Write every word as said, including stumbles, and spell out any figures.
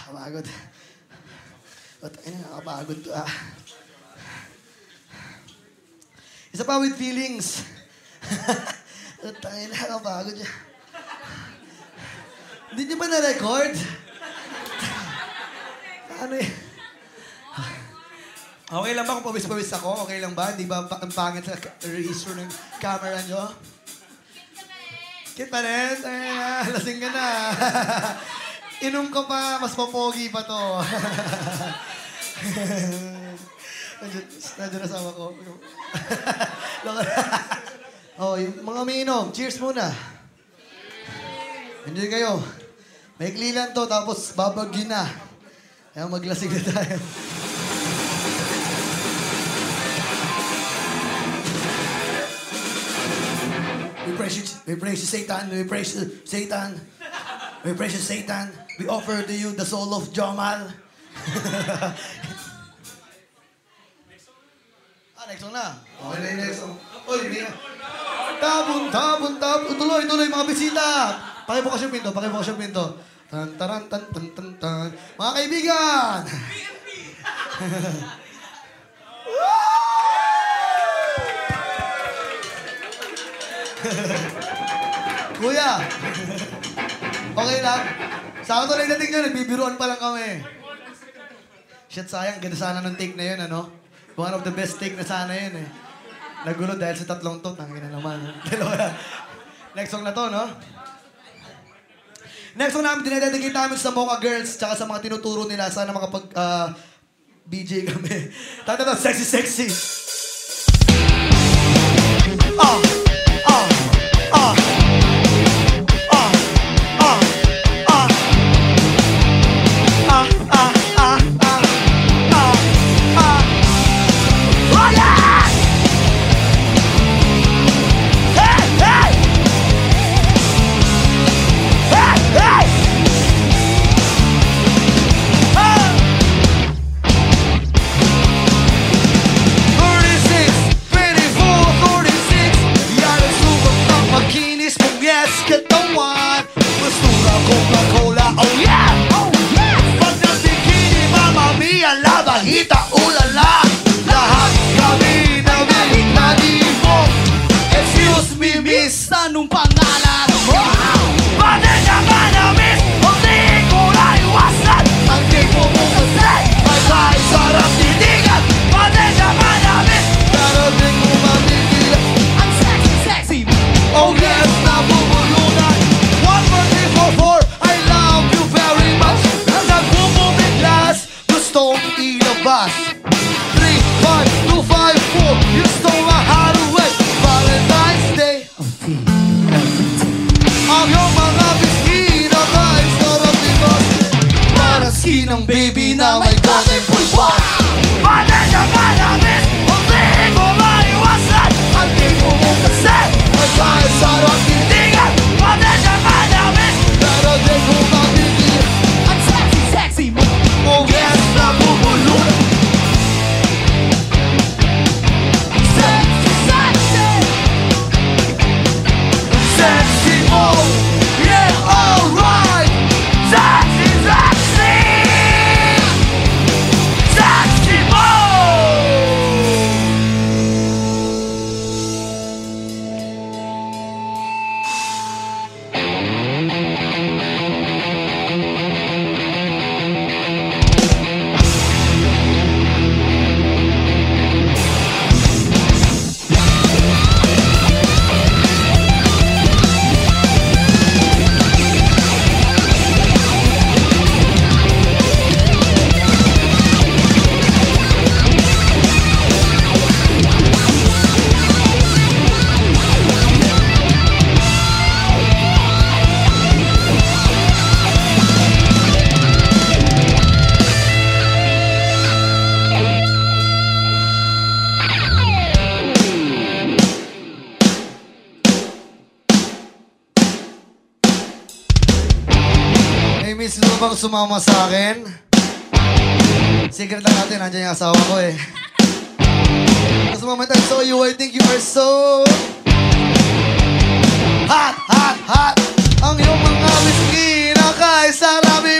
Nakapagod. O, tayo na, nakapagod to ah. Isa pa with feelings. O, tayo na, nakapagod siya. Hindi niyo ba na-record? Ano eh? Okay lang ba kung pawis-pawis ako? Okay lang ba? Hindi ba ang pangit sa reissue ng camera nyo? Kit pa rin? Ay, na, lasing ka na. Inom ko pa, mas papogi pa to. Nandiyan, nandiyan asawa ko. Oh, yung mga umiinom, cheers muna. Nandiyan kayo. Maikli lang to, tapos babagyo na. Kaya maglasing na tayo. We praise you, we praise you, Satan. We praise you, Satan. We praise you, Satan. We offer to you the soul of Jamal. Ah, next song na. Okay na yung next song. Uy, hindi na. Tabon, tabon, tabon. Tuloy, tuloy, mga bisita. Pakibukas yung pinto, pakibukas yung pinto. Tan, taran, tan, tan, tan, tan. Mga kaibigan! Kuya! Okay lang? Sa ako tuloy dating nyo, nagbibiruan pa lang kami. Shit, sayang. Ganda sana ng take na yun, ano? One of the best take na sana yun, eh. Nagulo dahil sa tatlong to. Tangina naman. Next song na to, no? Next song namin, dinededicate namin sa Mocha Girls tsaka sa mga tinuturo nila. Sana makapag uh, B J kami. Tata to, sexy, sexy. Ah! Ah! Ah! Ah! Ah! Ah! Ah! Ah! Ah! Ah! Ah! Oh yeah! Hey! Hey! Hey! Hey! Ah! thirty-six, twenty-four, thirty-six. Yan ang subok ng makinis mong yes, katawan. Basura, Coca-Cola, oh yeah! Oh yeah! Pag nabikini, Mamma Mia, labahita, ulala. Lahat kami nabihit na di mo. Excuse me, miss, anong pangalan mo? Bakit ka ba na miss? Kung di ko na iwasan ang tipo mo kasi ay kahit sarap titigan. Bakit ka ba na miss? Pero di ko mabigyan ang sexy, sexy mo. Oh yes, nabubulunan. One more three four four, I love you very much. Nagmumumiglas, gustong ilabas. Three five two five four, you stole my heart away. Valentine's Day. Ang iyong mga biskina kahit sarap diba? Para sinang baby na may golden pulpa. Bakit ka ba na miss? Kung di ko maiwasan ang tipo mo kasi ay kahit sarap titigan. Bakit ka ba na miss? Pero di ko mabigyan ang sexy, sexy mo. Oh yes, nabubulunan. Sexy, sexy. Sexy mo. Yeah, alright. Sexy, sexy. Sexy mo. Hey, miss, gusto bang sumama sa akin? Secret lang natin, nandiyan yung asawa ko eh. Gusto mo I saw you, I think you are so hot, hot, hot. Ang iyong mga whiskey na kay sarami